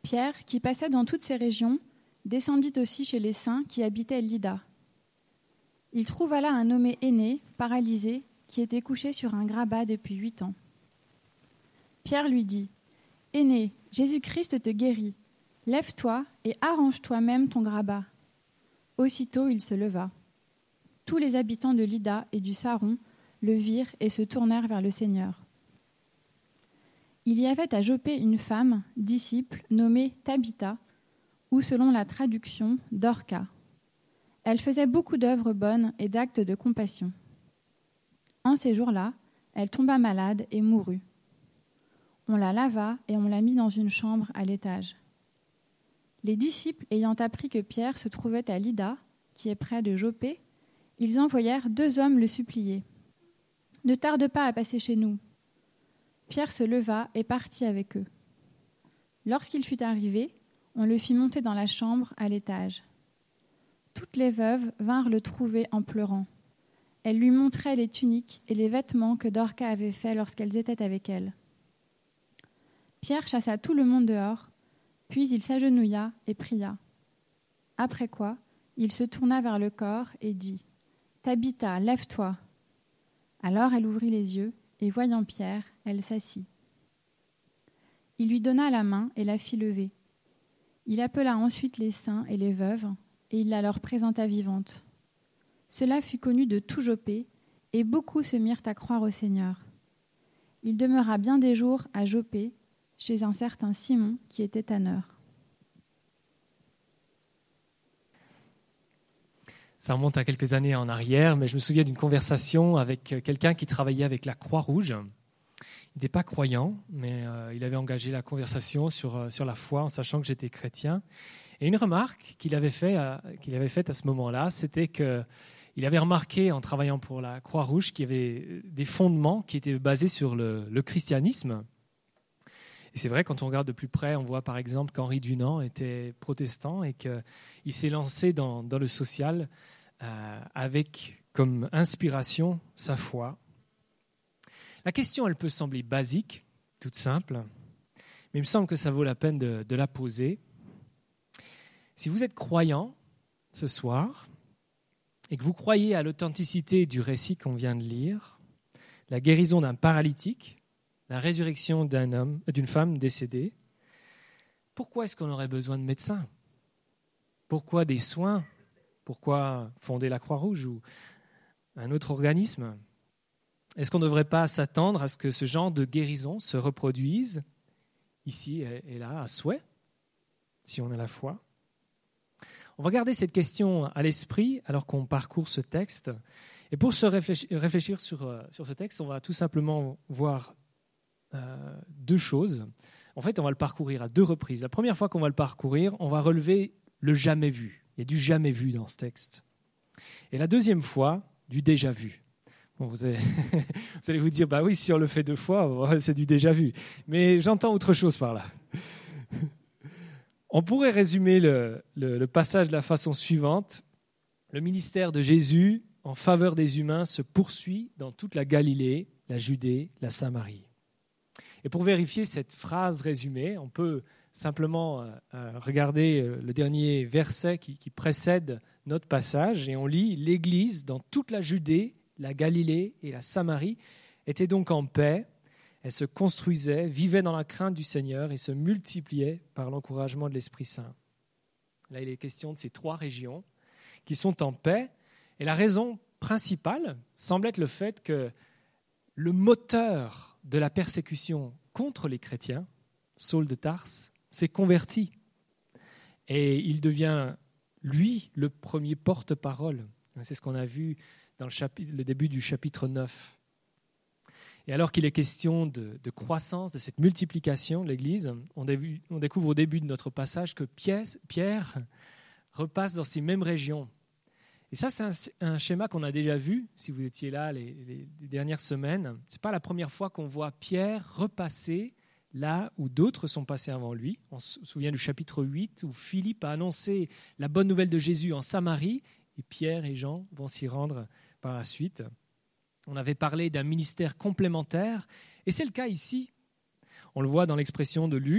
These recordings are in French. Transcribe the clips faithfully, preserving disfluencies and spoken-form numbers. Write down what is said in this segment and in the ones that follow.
Pierre, qui passait dans toutes ces régions, descendit aussi chez les saints qui habitaient Lydda. Il trouva là un nommé Énée, paralysé, qui était couché sur un grabat depuis huit ans. Pierre lui dit : « Énée, Jésus-Christ te guérit. Lève-toi et arrange toi-même ton grabat. » Aussitôt il se leva. Tous les habitants de Lydda et du Saron le virent et se tournèrent vers le Seigneur. Il y avait à Joppé une femme, disciple, nommée Tabitha, ou selon la traduction, Dorca. Elle faisait beaucoup d'œuvres bonnes et d'actes de compassion. En ces jours-là, elle tomba malade et mourut. On la lava et on la mit dans une chambre à l'étage. Les disciples, ayant appris que Pierre se trouvait à Lydda, qui est près de Joppé, ils envoyèrent deux hommes le supplier. « Ne tarde pas à passer chez nous. » Pierre se leva et partit avec eux. Lorsqu'il fut arrivé, on le fit monter dans la chambre à l'étage. Toutes les veuves vinrent le trouver en pleurant. Elles lui montraient les tuniques et les vêtements que Dorca avait faits lorsqu'elles étaient avec elle. Pierre chassa tout le monde dehors, puis il s'agenouilla et pria. Après quoi, il se tourna vers le corps et dit : « Tabitha, lève-toi. » Alors elle ouvrit les yeux, et voyant Pierre, elle s'assit. Il lui donna la main et la fit lever. Il appela ensuite les saints et les veuves, et il la leur présenta vivante. Cela fut connu de tout Joppé, et beaucoup se mirent à croire au Seigneur. Il demeura bien des jours à Joppé, chez un certain Simon qui était tanneur. Ça remonte à quelques années en arrière, mais je me souviens d'une conversation avec quelqu'un qui travaillait avec la Croix-Rouge. Il n'était pas croyant, mais euh, il avait engagé la conversation sur, euh, sur la foi en sachant que j'étais chrétien. Et une remarque qu'il avait, fait à, qu'il avait faite à ce moment-là, c'était qu'il avait remarqué en travaillant pour la Croix-Rouge qu'il y avait des fondements qui étaient basés sur le, le christianisme. Et c'est vrai, quand on regarde de plus près, on voit par exemple qu'Henri Dunant était protestant et qu'il s'est lancé dans, dans le social euh, avec comme inspiration sa foi. La question, elle peut sembler basique, toute simple, mais il me semble que ça vaut la peine de, de la poser. Si vous êtes croyant ce soir et que vous croyez à l'authenticité du récit qu'on vient de lire, la guérison d'un paralytique, la résurrection d'un homme, d'une femme décédée, pourquoi est-ce qu'on aurait besoin de médecins ? Pourquoi des soins ? Pourquoi fonder la Croix-Rouge ou un autre organisme ? Est-ce qu'on ne devrait pas s'attendre à ce que ce genre de guérison se reproduise ici et là à souhait, si on a la foi ? On va garder cette question à l'esprit alors qu'on parcourt ce texte. Et pour se réfléchir, réfléchir sur, sur ce texte, on va tout simplement voir euh, deux choses. En fait, on va le parcourir à deux reprises. La première fois qu'on va le parcourir, on va relever le jamais vu. Il y a du jamais vu dans ce texte. Et la deuxième fois, du déjà vu. Bon, vous, allez, vous allez vous dire, bah oui, si on le fait deux fois, c'est du déjà vu. Mais j'entends autre chose par là. On pourrait résumer le, le, le passage de la façon suivante. Le ministère de Jésus en faveur des humains se poursuit dans toute la Galilée, la Judée, la Samarie. Et pour vérifier cette phrase résumée, on peut simplement euh, regarder le dernier verset qui, qui précède notre passage et on lit « L'Église dans toute la Judée, la Galilée et la Samarie était donc en paix. Elle se construisait, vivait dans la crainte du Seigneur et se multipliait par l'encouragement de l'Esprit Saint. » Là, il est question de ces trois régions qui sont en paix. Et la raison principale semble être le fait que le moteur de la persécution contre les chrétiens, Saul de Tarse, s'est converti. Et il devient, lui, le premier porte-parole. C'est ce qu'on a vu dans le, chapitre, le début du chapitre neuf. Et alors qu'il est question de, de croissance, de cette multiplication de l'Église, on, dé, on découvre au début de notre passage que Pierre, Pierre repasse dans ces mêmes régions. Et ça, c'est un, un schéma qu'on a déjà vu, si vous étiez là les, les, les dernières semaines. Ce n'est pas la première fois qu'on voit Pierre repasser là où d'autres sont passés avant lui. On se souvient du chapitre huit, où Philippe a annoncé la bonne nouvelle de Jésus en Samarie, et Pierre et Jean vont s'y rendre par la suite. On avait parlé d'un ministère complémentaire, et c'est le cas ici. On le voit dans l'expression de Luc,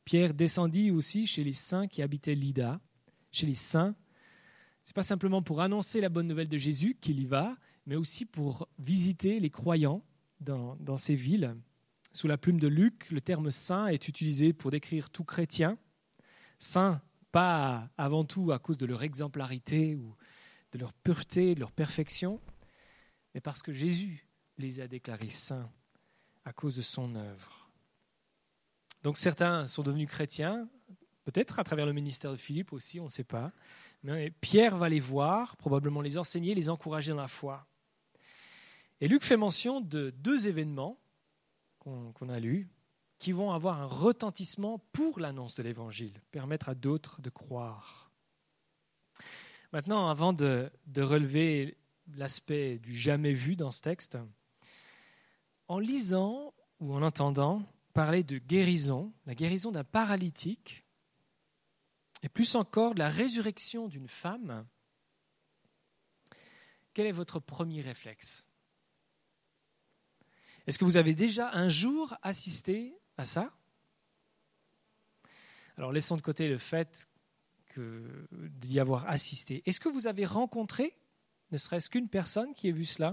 Pierre descendit aussi chez les saints qui habitaient Lydda. Chez les saints, ce n'est pas simplement pour annoncer la bonne nouvelle de Jésus qu'il y va, mais aussi pour visiter les croyants dans, dans ces villes. Sous la plume de Luc, le terme « saint » est utilisé pour décrire tout chrétien. Saint, pas avant tout à cause de leur exemplarité ou de leur pureté, de leur perfection, mais parce que Jésus les a déclarés saints à cause de son œuvre. Donc certains sont devenus chrétiens, peut-être à travers le ministère de Philippe aussi, on ne sait pas. Mais Pierre va les voir, probablement les enseigner, les encourager dans la foi. Et Luc fait mention de deux événements qu'on, qu'on a lus, qui vont avoir un retentissement pour l'annonce de l'Évangile, permettre à d'autres de croire. Maintenant, avant de, de relever l'aspect du jamais vu dans ce texte, en lisant ou en entendant parler de guérison, la guérison d'un paralytique, et plus encore de la résurrection d'une femme, quel est votre premier réflexe ? Est-ce que vous avez déjà un jour assisté à ça ? Alors laissons de côté le fait que, d'y avoir assisté. Est-ce que vous avez rencontré, ne serait-ce qu'une personne qui ait vu cela ?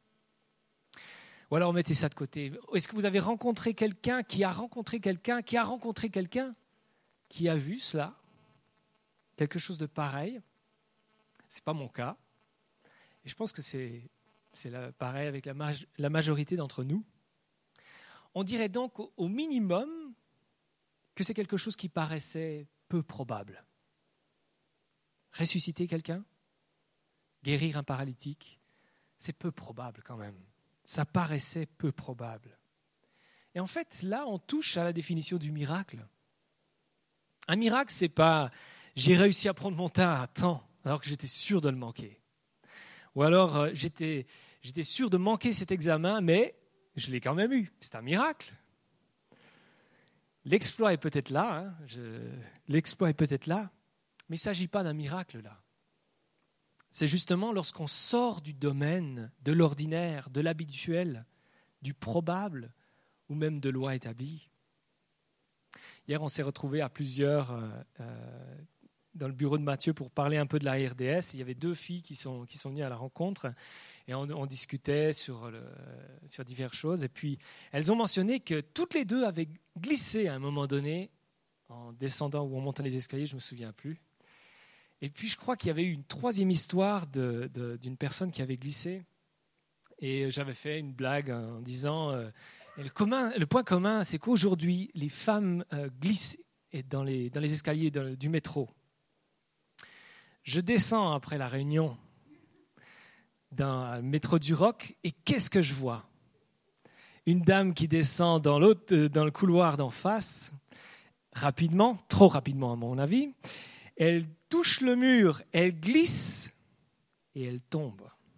Ou alors mettez ça de côté. Est-ce que vous avez rencontré quelqu'un qui a rencontré quelqu'un qui a rencontré quelqu'un qui a vu cela ? Quelque chose de pareil. Ce n'est pas mon cas. Et je pense que c'est, c'est la, pareil avec la, maj- la majorité d'entre nous. On dirait donc au, au minimum que c'est quelque chose qui paraissait peu probable. Ressusciter quelqu'un, guérir un paralytique, c'est peu probable quand même. Ça paraissait peu probable. Et en fait, là, on touche à la définition du miracle. Un miracle, c'est pas « j'ai réussi à prendre mon temps à temps alors que j'étais sûr de le manquer ». Ou alors euh, j'étais, j'étais sûr de manquer cet examen, mais je l'ai quand même eu. C'est un miracle. L'exploit est peut-être là, hein, je, l'exploit est peut-être là, mais il ne s'agit pas d'un miracle là. C'est justement lorsqu'on sort du domaine de l'ordinaire, de l'habituel, du probable ou même de loi établie. Hier, on s'est retrouvés à plusieurs euh, euh, dans le bureau de Mathieu pour parler un peu de la R D S. Il y avait deux filles qui sont, qui sont venues à la rencontre et on, on discutait sur, le, sur diverses choses. Et puis, elles ont mentionné que toutes les deux avaient glissé à un moment donné en descendant ou en montant les escaliers, je ne me souviens plus. Et puis, je crois qu'il y avait eu une troisième histoire de, de, d'une personne qui avait glissé. Et j'avais fait une blague en disant euh, le, commun, le point commun, c'est qu'aujourd'hui, les femmes euh, glissent dans les, dans les escaliers de, du métro. Je descends après la réunion dans le métro du Roc et qu'est-ce que je vois ? Une dame qui descend dans, l'autre, dans le couloir d'en face, rapidement, trop rapidement à mon avis. Elle touche le mur, elle glisse et elle tombe.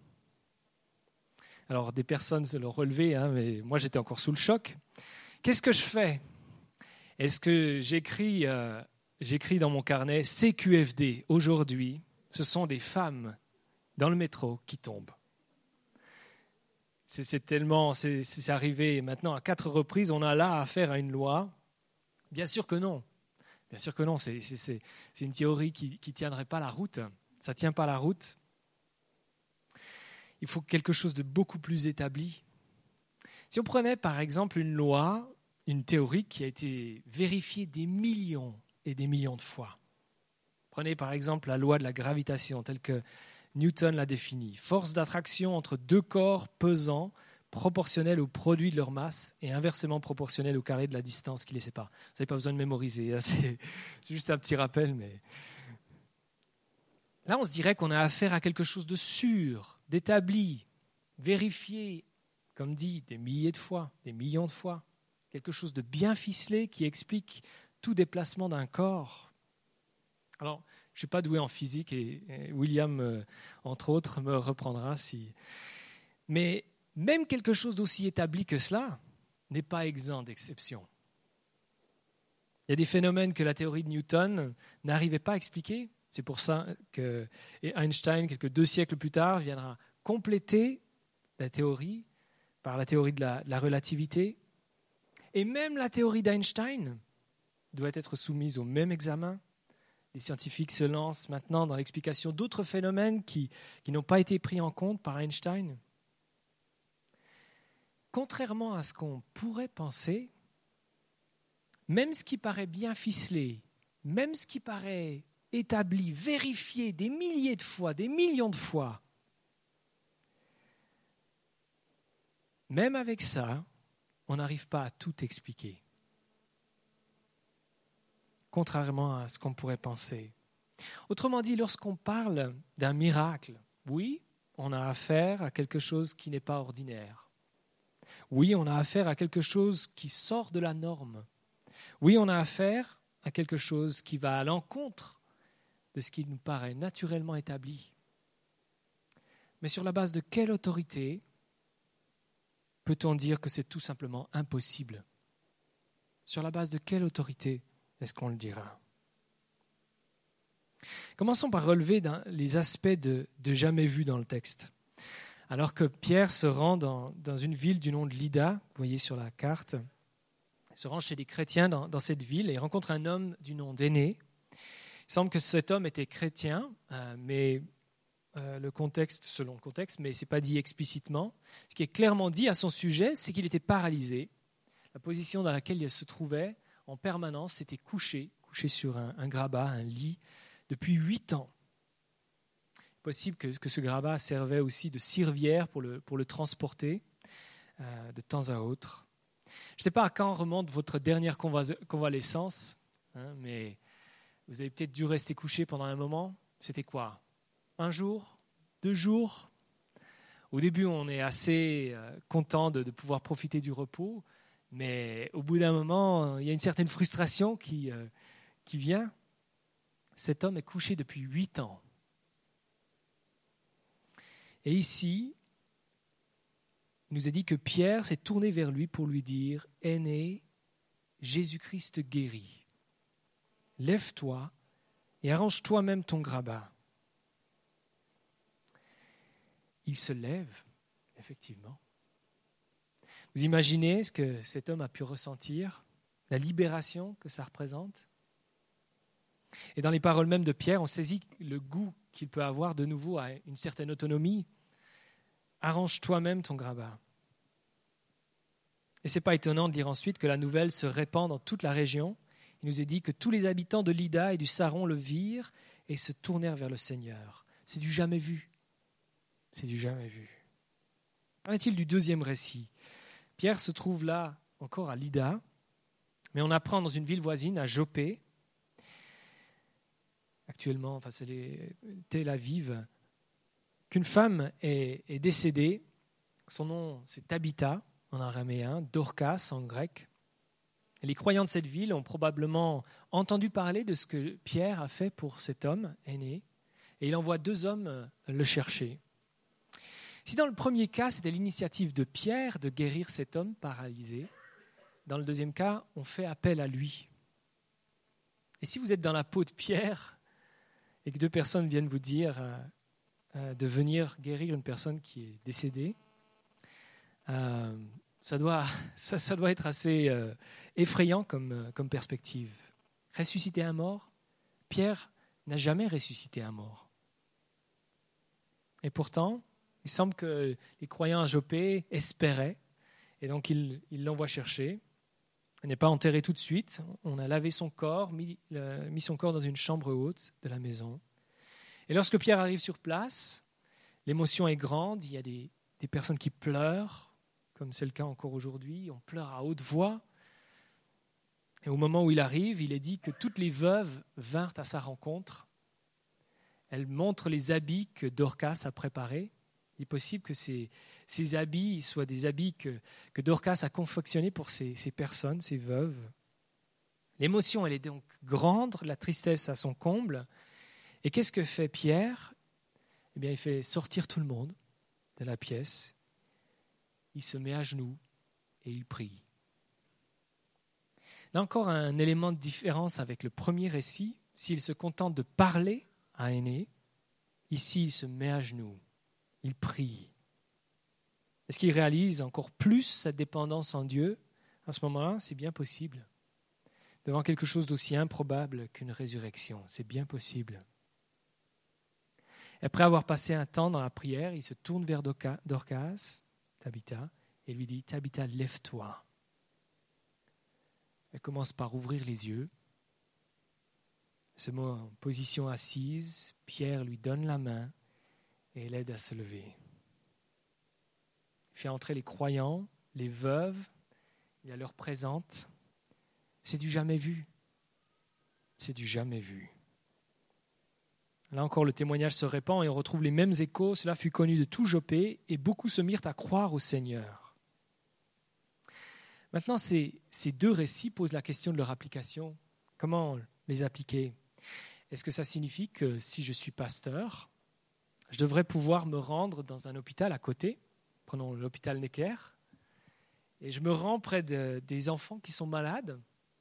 Alors, des personnes se l'ont relevé, hein, mais moi, j'étais encore sous le choc. Qu'est-ce que je fais ? Est-ce que j'écris, euh, j'écris dans mon carnet « C Q F D, aujourd'hui, ce sont des femmes dans le métro qui tombent ». C'est, c'est tellement, c'est, c'est arrivé maintenant à quatre reprises, on a là affaire à une loi. Bien sûr que non. Bien sûr que non, c'est, c'est, c'est, c'est une théorie qui ne tiendrait pas la route. Ça ne tient pas la route. Il faut quelque chose de beaucoup plus établi. Si on prenait par exemple une loi, une théorie qui a été vérifiée des millions et des millions de fois. Prenez par exemple la loi de la gravitation telle que Newton l'a définie. Force d'attraction entre deux corps pesants proportionnelle au produit de leur masse et inversement proportionnelle au carré de la distance qui les sépare. Vous n'avez pas besoin de mémoriser, c'est, c'est juste un petit rappel. Mais là, on se dirait qu'on a affaire à quelque chose de sûr, d'établi, vérifié, comme dit, des milliers de fois, des millions de fois. Quelque chose de bien ficelé qui explique tout déplacement d'un corps. Alors, je ne suis pas doué en physique et, et William, euh, entre autres, me reprendra si... Mais même quelque chose d'aussi établi que cela n'est pas exempt d'exception. Il y a des phénomènes que la théorie de Newton n'arrivait pas à expliquer. C'est pour ça que et Einstein, quelques deux siècles plus tard, viendra compléter la théorie par la théorie de la, de la relativité. Et même la théorie d'Einstein, doit être soumise au même examen. Les scientifiques se lancent maintenant dans l'explication d'autres phénomènes qui, qui n'ont pas été pris en compte par Einstein. Contrairement à ce qu'on pourrait penser, même ce qui paraît bien ficelé, même ce qui paraît établi, vérifié des milliers de fois, des millions de fois, même avec ça, on n'arrive pas à tout expliquer. Contrairement à ce qu'on pourrait penser. Autrement dit, lorsqu'on parle d'un miracle, oui, on a affaire à quelque chose qui n'est pas ordinaire. Oui, on a affaire à quelque chose qui sort de la norme. Oui, on a affaire à quelque chose qui va à l'encontre de ce qui nous paraît naturellement établi. Mais sur la base de quelle autorité peut-on dire que c'est tout simplement impossible? Sur la base de quelle autorité est-ce qu'on le dira? Commençons par relever les aspects de, de jamais vu dans le texte. Alors que Pierre se rend dans, dans une ville du nom de Lydda, vous voyez sur la carte, il se rend chez des chrétiens dans, dans cette ville et il rencontre un homme du nom d'Énée. Il semble que cet homme était chrétien, euh, mais euh, le contexte, selon le contexte, mais ce n'est pas dit explicitement. Ce qui est clairement dit à son sujet, c'est qu'il était paralysé. La position dans laquelle il se trouvait en permanence, c'était couché, couché sur un, un grabat, un lit, depuis huit ans. Il est possible que, que ce grabat servait aussi de civière pour le, pour le transporter euh, de temps à autre. Je ne sais pas à quand remonte votre dernière convalescence, hein, mais vous avez peut-être dû rester couché pendant un moment. C'était quoi? Un jour? Deux jours? Au début, on est assez euh, content de, de pouvoir profiter du repos, mais au bout d'un moment, il y a une certaine frustration qui, euh, qui vient. Cet homme est couché depuis huit ans. Et ici, il nous est dit que Pierre s'est tourné vers lui pour lui dire « Aîné, Jésus-Christ guérit. Lève-toi et arrange toi-même ton grabat. » Il se lève, effectivement. Vous imaginez ce que cet homme a pu ressentir, la libération que ça représente? Et dans les paroles même de Pierre, on saisit le goût qu'il peut avoir de nouveau à une certaine autonomie. Arrange toi-même ton grabat. Et ce n'est pas étonnant de lire ensuite que la nouvelle se répand dans toute la région. Il nous est dit que tous les habitants de Lydda et du Saron le virent et se tournèrent vers le Seigneur. C'est du jamais vu. C'est du jamais vu. Qu'en est-il du deuxième récit? Pierre se trouve là encore à Lydda, mais on apprend dans une ville voisine, à Joppé, actuellement, enfin c'est les Tel Aviv, qu'une femme est, est décédée. Son nom, c'est Tabitha en araméen, Dorcas en grec. Et les croyants de cette ville ont probablement entendu parler de ce que Pierre a fait pour cet homme aîné, et il envoie deux hommes le chercher. Si dans le premier cas, c'était l'initiative de Pierre de guérir cet homme paralysé, dans le deuxième cas, on fait appel à lui. Et si vous êtes dans la peau de Pierre et que deux personnes viennent vous dire euh, euh, de venir guérir une personne qui est décédée, euh, ça, doit, ça, ça doit être assez euh, effrayant comme, comme perspective. Ressusciter un mort? Pierre n'a jamais ressuscité un mort. Et pourtant, il semble que les croyants à Joppé espéraient, et donc ils, ils l'envoient chercher. Il n'est pas enterré tout de suite. On a lavé son corps, mis, euh, mis son corps dans une chambre haute de la maison. Et lorsque Pierre arrive sur place, l'émotion est grande. Il y a des, des personnes qui pleurent, comme c'est le cas encore aujourd'hui. On pleure à haute voix. Et au moment où il arrive, il est dit que toutes les veuves vinrent à sa rencontre. Elles montrent les habits que Dorcas a préparés. Il est possible que ces, ces habits soient des habits que, que Dorcas a confectionnés pour ces, ces personnes, ces veuves. L'émotion, elle est donc grande, la tristesse à son comble. Et qu'est-ce que fait Pierre? Eh bien, il fait sortir tout le monde de la pièce. Il se met à genoux et il prie. Là encore, un élément de différence avec le premier récit. S'il se contente de parler à Aîné, ici, il se met à genoux. Il prie. Est-ce qu'il réalise encore plus sa dépendance en Dieu? À ce moment-là, c'est bien possible. devant quelque chose d'aussi improbable qu'une résurrection. C'est bien possible. Après avoir passé un temps dans la prière, il se tourne vers Dorcas, Tabitha, et lui dit « Tabitha, lève-toi ». Elle commence par ouvrir les yeux. Se met en position assise. Pierre lui donne la main et l'aide à se lever. Il fait entrer les croyants, les veuves. Il la leur présente. C'est du jamais vu. C'est du jamais vu. Là encore, le témoignage se répand et on retrouve les mêmes échos. Cela fut connu de tout Joppé et beaucoup se mirent à croire au Seigneur. Maintenant, ces, ces deux récits posent la question de leur application. Comment les appliquer ? Est-ce que ça signifie que si je suis pasteur, je devrais pouvoir me rendre dans un hôpital à côté, prenons l'hôpital Necker, et je me rends près de, des enfants qui sont malades,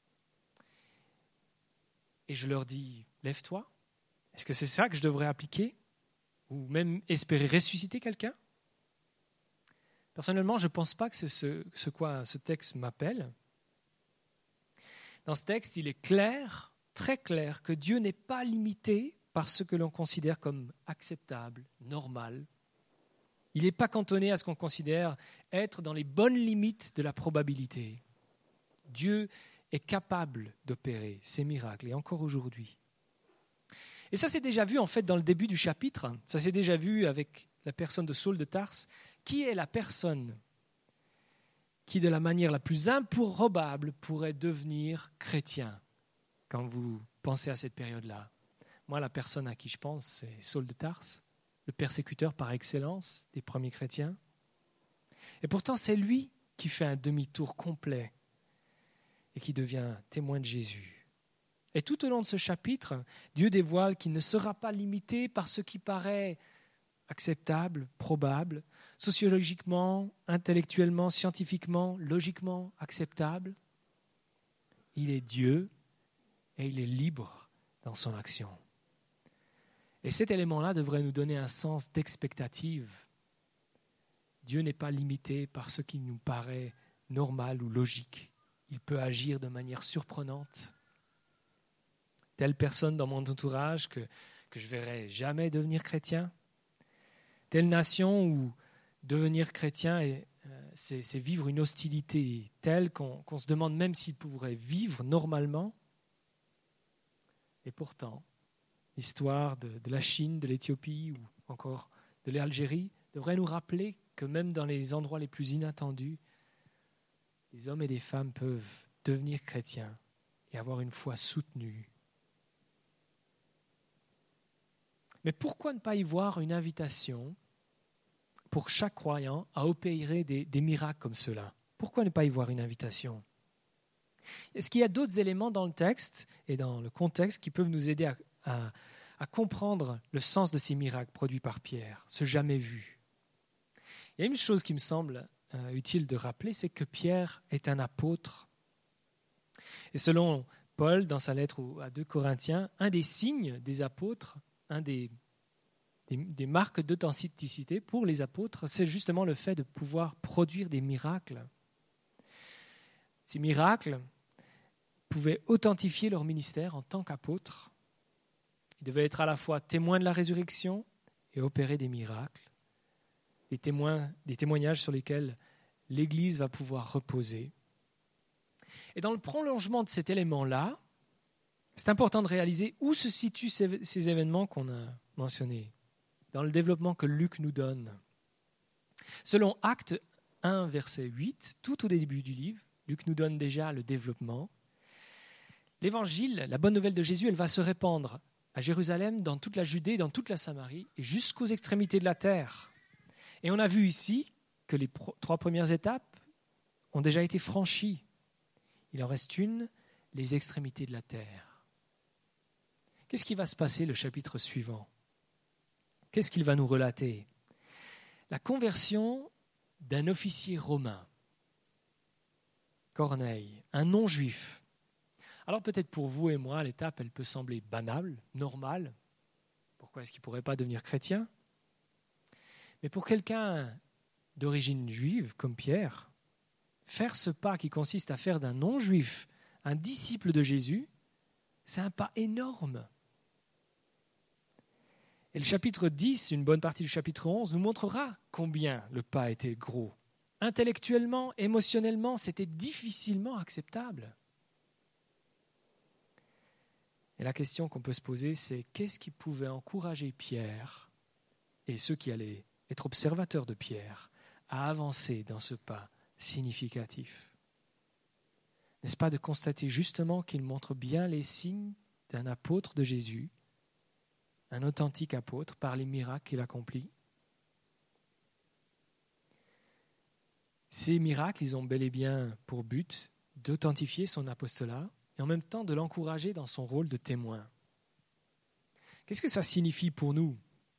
et je leur dis « lève-toi ». Est-ce que c'est ça que je devrais appliquer ? Ou même espérer ressusciter quelqu'un ? Personnellement, je ne pense pas que c'est ce, ce quoi ce texte m'appelle. Dans ce texte, il est clair, très clair, que Dieu n'est pas limité par ce que l'on considère comme acceptable, normal. Il n'est pas cantonné à ce qu'on considère être dans les bonnes limites de la probabilité. Dieu est capable d'opérer ces miracles, et encore aujourd'hui. Et ça s'est déjà vu en fait dans le début du chapitre. Ça s'est déjà vu avec la personne de Saul de Tarse. Qui est la personne qui, de la manière la plus improbable, pourrait devenir chrétien quand vous pensez à cette période-là ? Moi, la personne à qui je pense, c'est Saul de Tarse, le persécuteur par excellence des premiers chrétiens. Et pourtant, c'est lui qui fait un demi-tour complet et qui devient témoin de Jésus. Et tout au long de ce chapitre, Dieu dévoile qu'il ne sera pas limité par ce qui paraît acceptable, probable, sociologiquement, intellectuellement, scientifiquement, logiquement acceptable. Il est Dieu et il est libre dans son action. Et cet élément-là devrait nous donner un sens d'expectative. Dieu n'est pas limité par ce qui nous paraît normal ou logique. Il peut agir de manière surprenante. Telle personne dans mon entourage que, que je ne verrai jamais devenir chrétien. Telle nation où devenir chrétien, est, euh, c'est, c'est vivre une hostilité telle qu'on, qu'on se demande même s'il pourrait vivre normalement. Et pourtant, l'histoire de, de la Chine, de l'Éthiopie ou encore de l'Algérie devrait nous rappeler que même dans les endroits les plus inattendus, des hommes et des femmes peuvent devenir chrétiens et avoir une foi soutenue. Mais pourquoi ne pas y voir une invitation pour chaque croyant à opérer des, des miracles comme cela ? Pourquoi ne pas y voir une invitation ? Est-ce qu'il y a d'autres éléments dans le texte et dans le contexte qui peuvent nous aider à, à, à comprendre le sens de ces miracles produits par Pierre, ce jamais vu ? Il y a une chose qui me semble euh, utile de rappeler, c'est que Pierre est un apôtre. Et selon Paul, dans sa lettre à deux Corinthiens, un des signes des apôtres, un des, des, des marques d'authenticité pour les apôtres, c'est justement le fait de pouvoir produire des miracles. Ces miracles pouvaient authentifier leur ministère en tant qu'apôtres. Ils devaient être à la fois témoins de la résurrection et opérer des miracles, des, témoins, des témoignages sur lesquels l'Église va pouvoir reposer. Et dans le prolongement de cet élément-là, c'est important de réaliser où se situent ces, ces événements qu'on a mentionnés, dans le développement que Luc nous donne. Selon Actes un, verset huit, tout au début du livre, Luc nous donne déjà le développement. L'évangile, la bonne nouvelle de Jésus, elle va se répandre à Jérusalem, dans toute la Judée, dans toute la Samarie et jusqu'aux extrémités de la terre. Et on a vu ici que les pro- trois premières étapes ont déjà été franchies. Il en reste une, les extrémités de la terre. Qu'est-ce qui va se passer le chapitre suivant ? Qu'est-ce qu'il va nous relater ? La conversion d'un officier romain, Corneille, un non-juif. Alors peut-être pour vous et moi, l'étape, elle peut sembler banale, normale. Pourquoi est-ce qu'il ne pourrait pas devenir chrétien ? Mais pour quelqu'un d'origine juive, comme Pierre, faire ce pas qui consiste à faire d'un non-juif un disciple de Jésus, c'est un pas énorme. Et le chapitre dix, une bonne partie du chapitre onze, nous montrera combien le pas était gros. Intellectuellement, émotionnellement, c'était difficilement acceptable. Et la question qu'on peut se poser, c'est qu'est-ce qui pouvait encourager Pierre et ceux qui allaient être observateurs de Pierre à avancer dans ce pas significatif? N'est-ce pas de constater justement qu'il montre bien les signes d'un apôtre de Jésus, un authentique apôtre, par les miracles qu'il accomplit? Ces miracles, ils ont bel et bien pour but d'authentifier son apostolat et en même temps de l'encourager dans son rôle de témoin. Qu'est-ce que ça signifie pour nous?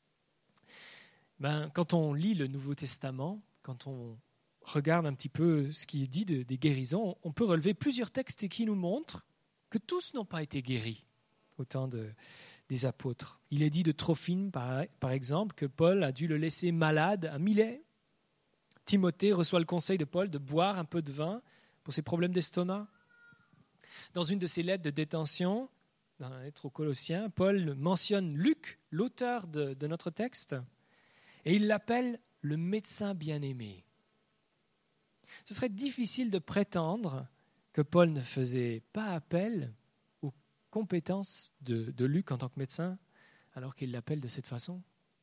Ben, quand on lit le Nouveau Testament, quand on regarde un petit peu ce qui est dit de, des guérisons, on peut relever plusieurs textes qui nous montrent que tous n'ont pas été guéris au temps de, des apôtres. Il est dit de Trophime, par, par exemple, que Paul a dû le laisser malade à Milet. Timothée reçoit le conseil de Paul de boire un peu de vin pour ses problèmes d'estomac. Dans une de ses lettres de détention, dans la lettre aux Colossiens, Paul mentionne Luc, l'auteur de, de notre texte, et il l'appelle le médecin bien-aimé. Ce serait difficile de prétendre que Paul ne faisait pas appel aux compétences de, de Luc en tant que médecin, alors qu'il l'appelle de cette façon.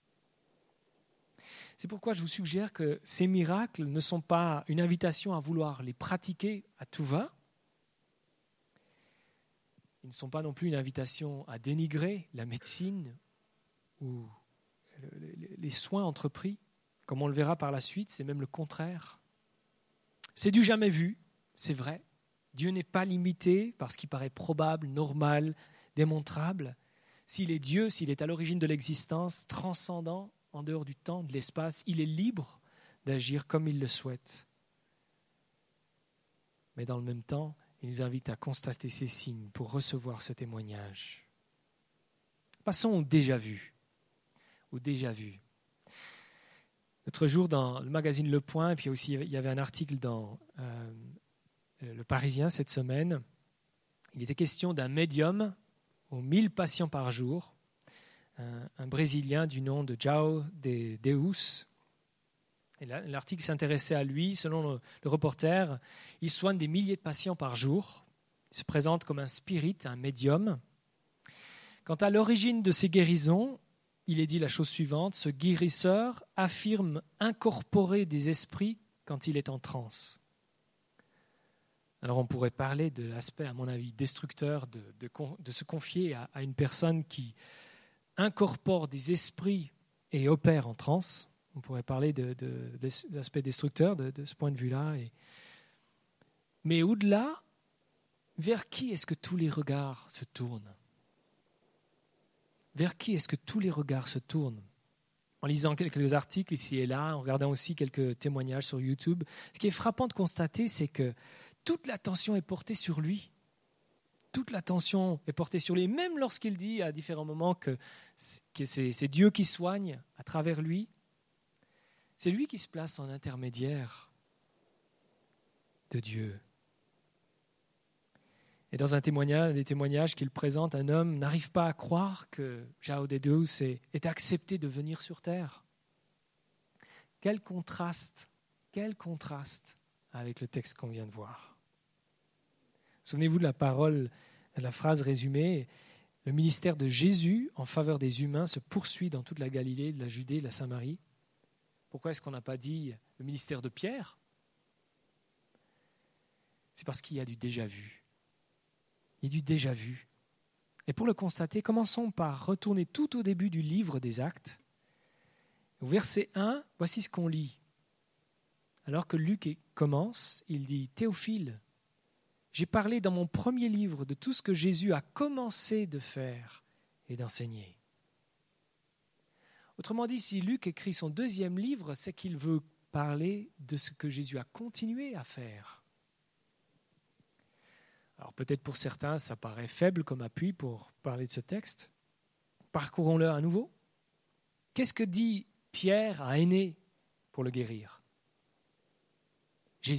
C'est pourquoi je vous suggère que ces miracles ne sont pas une invitation à vouloir les pratiquer à tout va. Ils ne sont pas non plus une invitation à dénigrer la médecine ou les soins entrepris. Comme on le verra par la suite, c'est même le contraire. C'est du jamais vu, c'est vrai. Dieu n'est pas limité par ce qui paraît probable, normal, démontrable. S'il est Dieu, s'il est à l'origine de l'existence, transcendant, en dehors du temps, de l'espace, il est libre d'agir comme il le souhaite. Mais dans le même temps, il nous invite à constater ces signes pour recevoir ce témoignage. Passons au déjà vu. Au déjà vu. L'autre jour, dans le magazine Le Point, et puis aussi il y avait un article dans euh, Le Parisien cette semaine, il était question d'un médium aux mille patients par jour, un, un Brésilien du nom de João de Deus. Et là, l'article s'intéressait à lui. Selon le, le reporter, il soigne des milliers de patients par jour. Il se présente comme un spirit, un médium. Quant à l'origine de ces guérisons, il est dit la chose suivante: ce guérisseur affirme incorporer des esprits quand il est en transe. Alors on pourrait parler de l'aspect, à mon avis, destructeur de, de, de se confier à, à une personne qui incorpore des esprits et opère en transe. On pourrait parler de, de, de l'aspect destructeur de, de ce point de vue-là. Et... Mais au-delà, vers qui est-ce que tous les regards se tournent ? Vers qui est-ce que tous les regards se tournent ? En lisant quelques articles ici et là, en regardant aussi quelques témoignages sur YouTube, ce qui est frappant de constater, c'est que toute l'attention est portée sur lui. Toute l'attention est portée sur lui, même lorsqu'il dit à différents moments que, que c'est, c'est Dieu qui soigne à travers lui. C'est lui qui se place en intermédiaire de Dieu. Et dans un témoignage, des témoignages qu'il présente, un homme n'arrive pas à croire que João de Deus est, est accepté de venir sur terre. Quel contraste, quel contraste avec le texte qu'on vient de voir. Souvenez-vous de la parole, de la phrase résumée: le ministère de Jésus en faveur des humains se poursuit dans toute la Galilée, de la Judée, de la Samarie. Pourquoi est-ce qu'on n'a pas dit le ministère de Pierre ? C'est parce qu'il y a du déjà vu. Il y a du déjà vu. Et pour le constater, commençons par retourner tout au début du livre des Actes. Au verset un, voici ce qu'on lit. Alors que Luc commence, il dit « Théophile, j'ai parlé dans mon premier livre de tout ce que Jésus a commencé de faire et d'enseigner. » Autrement dit, si Luc écrit son deuxième livre, c'est qu'il veut parler de ce que Jésus a continué à faire. Alors peut-être pour certains, ça paraît faible comme appui pour parler de ce texte. Parcourons-le à nouveau. Qu'est-ce que dit Pierre à Aîné pour le guérir ?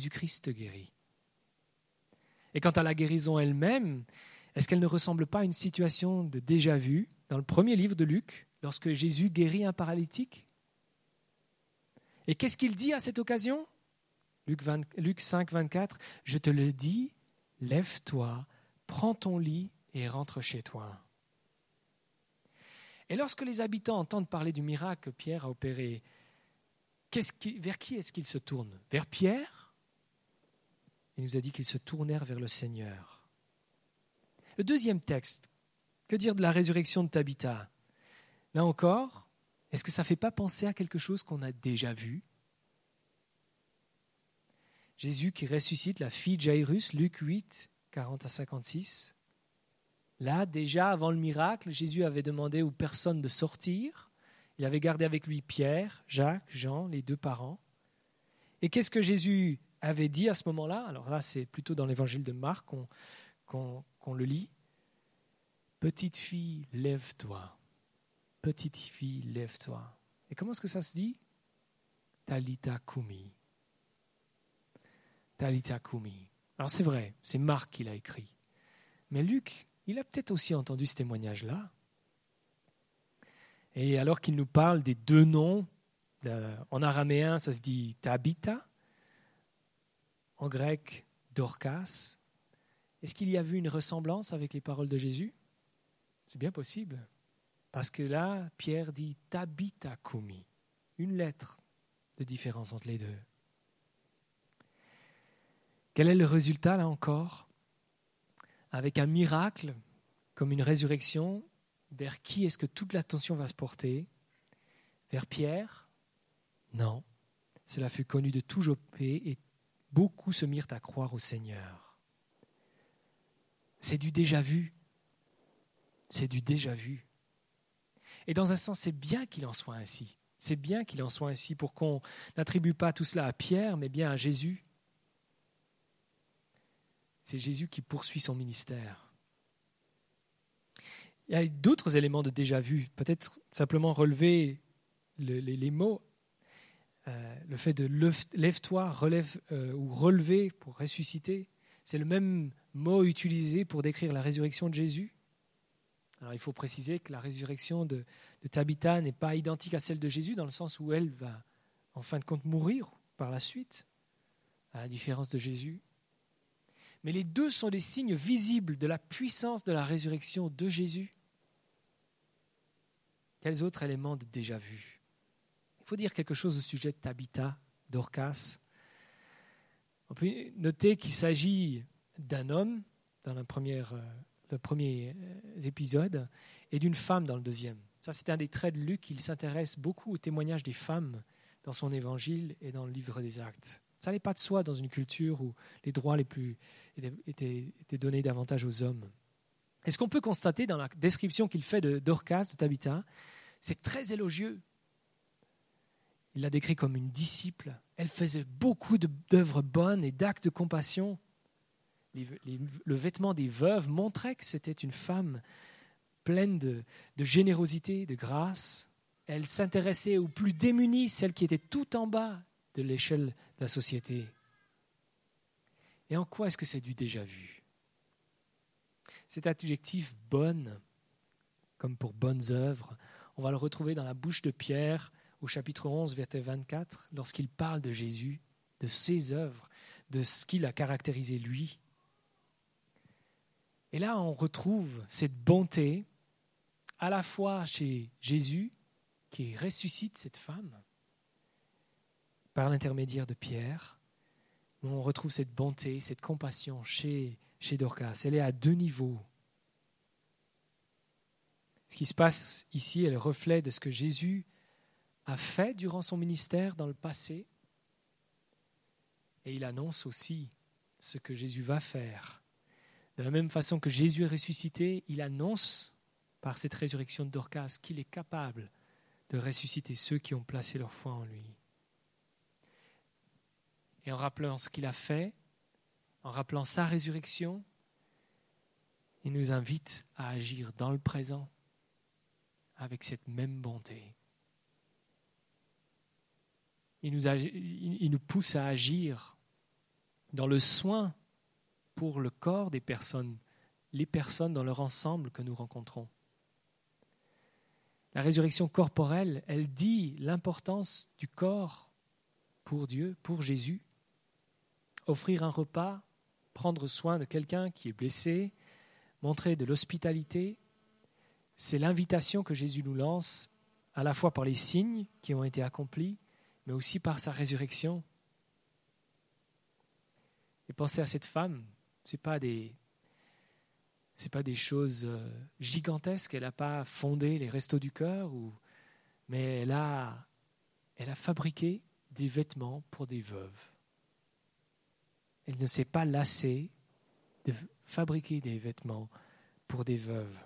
Jésus-Christ te guérit. Et quant à la guérison elle-même, est-ce qu'elle ne ressemble pas à une situation de déjà-vu dans le premier livre de Luc, lorsque Jésus guérit un paralytique? Et qu'est-ce qu'il dit à cette occasion? Luc, vingt, Luc cinq, vingt-quatre, « Je te le dis, lève-toi, prends ton lit et rentre chez toi. » Et lorsque les habitants entendent parler du miracle que Pierre a opéré, qu'est-ce qui, vers qui est-ce qu'ils se tournent? Vers Pierre? Il nous a dit qu'ils se tournèrent vers le Seigneur. Le deuxième texte, que dire de la résurrection de Tabitha? Là encore, est-ce que ça ne fait pas penser à quelque chose qu'on a déjà vu? Jésus qui ressuscite la fille de Jairus, Luc huit, quarante à cinquante-six. Là, déjà avant le miracle, Jésus avait demandé aux personnes de sortir. Il avait gardé avec lui Pierre, Jacques, Jean, les deux parents. Et qu'est-ce que Jésus avait dit à ce moment-là? Alors là, c'est plutôt dans l'évangile de Marc qu'on, qu'on, qu'on le lit. « Petite fille, lève-toi. Petite fille, lève-toi. » Et comment est-ce que ça se dit? « Talita kumi. » Talita kumi. Alors c'est vrai, c'est Marc qui l'a écrit. Mais Luc, il a peut-être aussi entendu ce témoignage-là. Et alors qu'il nous parle des deux noms, euh, en araméen, ça se dit Tabitha, en grec, Dorcas. Est-ce qu'il y a vu une ressemblance avec les paroles de Jésus? C'est bien possible. Parce que là, Pierre dit Tabitha kumi, une lettre de différence entre les deux. Quel est le résultat, là encore? Avec un miracle, comme une résurrection, vers qui est-ce que toute l'attention va se porter? Vers Pierre? Non. Cela fut connu de tout Jopé et beaucoup se mirent à croire au Seigneur. C'est du déjà-vu. C'est du déjà-vu. Et dans un sens, c'est bien qu'il en soit ainsi. C'est bien qu'il en soit ainsi pour qu'on n'attribue pas tout cela à Pierre, mais bien à Jésus. C'est Jésus qui poursuit son ministère. Il y a d'autres éléments de déjà-vu. Peut-être simplement relever le, les, les mots. Euh, le fait de lève-toi, relève euh, ou relever pour ressusciter, c'est le même mot utilisé pour décrire la résurrection de Jésus. Alors il faut préciser que la résurrection de, de Tabitha n'est pas identique à celle de Jésus dans le sens où elle va en fin de compte mourir par la suite, à la différence de Jésus. Mais les deux sont des signes visibles de la puissance de la résurrection de Jésus. Quels autres éléments de déjà-vu? Il faut dire quelque chose au sujet de Tabitha, Dorcas. On peut noter qu'il s'agit d'un homme dans le premier, le premier épisode et d'une femme dans le deuxième. Ça, c'est un des traits de Luc. Il s'intéresse beaucoup au témoignage des femmes dans son évangile et dans le livre des Actes. Ça n'allait pas de soi dans une culture où les droits les plus étaient, étaient, étaient donnés davantage aux hommes. Et ce qu'on peut constater dans la description qu'il fait de Dorcas, de Tabitha, c'est très élogieux. Il l'a décrit comme une disciple. Elle faisait beaucoup d'œuvres bonnes et d'actes de compassion. Les, les, le vêtement des veuves montrait que c'était une femme pleine de, de générosité, de grâce. Elle s'intéressait aux plus démunis, celles qui étaient tout en bas de l'échelle de la société. Et en quoi est-ce que c'est du déjà-vu? Cet adjectif « bonne », comme pour « bonnes œuvres », on va le retrouver dans la bouche de Pierre au chapitre onze, verset vingt-quatre, lorsqu'il parle de Jésus, de ses œuvres, de ce qu'il a caractérisé lui. Et là, on retrouve cette bonté à la fois chez Jésus, qui ressuscite cette femme, par l'intermédiaire de Pierre, on retrouve cette bonté, cette compassion chez, chez Dorcas. Elle est à deux niveaux. Ce qui se passe ici est le reflet de ce que Jésus a fait durant son ministère dans le passé. Et il annonce aussi ce que Jésus va faire. De la même façon que Jésus est ressuscité, il annonce par cette résurrection de Dorcas qu'il est capable de ressusciter ceux qui ont placé leur foi en lui. Et en rappelant ce qu'il a fait, en rappelant sa résurrection, il nous invite à agir dans le présent avec cette même bonté. Il nous, agi, il nous pousse à agir dans le soin pour le corps des personnes, les personnes dans leur ensemble que nous rencontrons. La résurrection corporelle, elle dit l'importance du corps pour Dieu, pour Jésus. Offrir un repas, prendre soin de quelqu'un qui est blessé, montrer de l'hospitalité, c'est l'invitation que Jésus nous lance à la fois par les signes qui ont été accomplis, mais aussi par sa résurrection. Et pensez à cette femme, ce n'est pas des, c'est pas des choses gigantesques, elle n'a pas fondé les Restos du Cœur, ou, mais elle a, elle a fabriqué des vêtements pour des veuves. Elle ne s'est pas lassée de fabriquer des vêtements pour des veuves.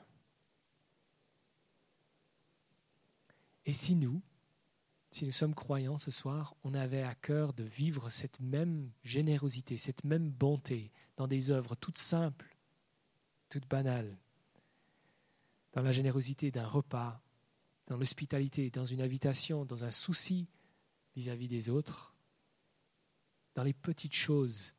Et si nous, si nous sommes croyants ce soir, on avait à cœur de vivre cette même générosité, cette même bonté dans des œuvres toutes simples, toutes banales, dans la générosité d'un repas, dans l'hospitalité, dans une invitation, dans un souci vis-à-vis des autres, dans les petites choses.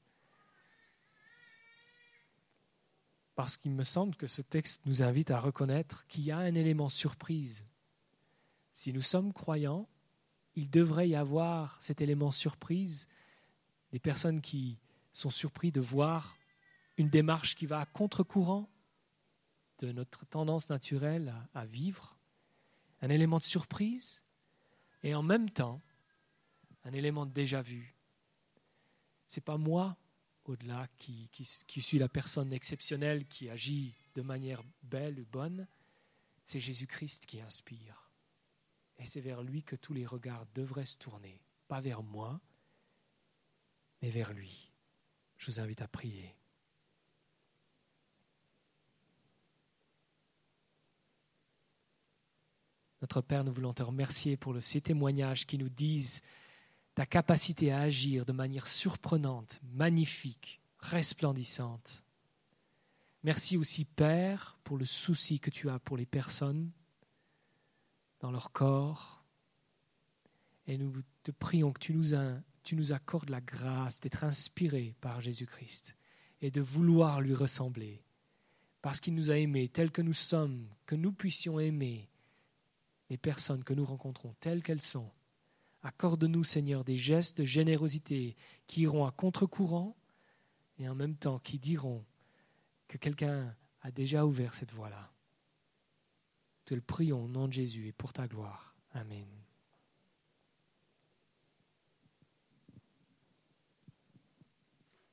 Parce qu'il me semble que ce texte nous invite à reconnaître qu'il y a un élément surprise. Si nous sommes croyants, il devrait y avoir cet élément surprise, des personnes qui sont surprises de voir une démarche qui va à contre-courant de notre tendance naturelle à, à vivre, un élément de surprise et en même temps un élément de déjà-vu. Ce n'est pas moi, au-delà, qui, qui, qui suis la personne exceptionnelle qui agit de manière belle ou bonne, c'est Jésus-Christ qui inspire. Et c'est vers lui que tous les regards devraient se tourner, pas vers moi, mais vers lui. Je vous invite à prier. Notre Père, nous voulons te remercier pour le, ces témoignages qui nous disent ta capacité à agir de manière surprenante, magnifique, resplendissante. Merci aussi, Père, pour le souci que tu as pour les personnes dans leur corps. Et nous te prions que tu nous, a, tu nous accordes la grâce d'être inspirés par Jésus-Christ et de vouloir lui ressembler. Parce qu'il nous a aimés tels que nous sommes, que nous puissions aimer les personnes que nous rencontrons telles qu'elles sont. Accorde-nous, Seigneur, des gestes de générosité qui iront à contre-courant et en même temps qui diront que quelqu'un a déjà ouvert cette voie-là. Te le prions au nom de Jésus et pour ta gloire. Amen.